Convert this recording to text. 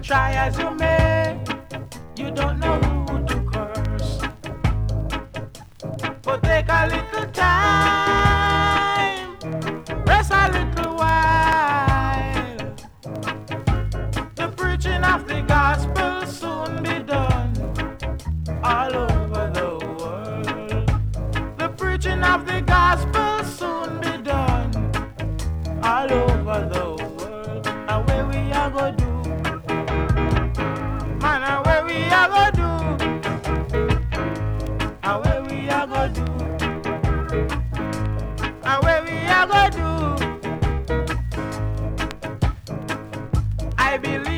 Try as you may, you don't know who to curse. But take a little time, rest a little while. The preaching of the gospel soon be done all over the world. The preaching of the gospel soon be done all over the world. And where we are go do, man, and where we are go do, and where we are go do, and where we are go do. I believe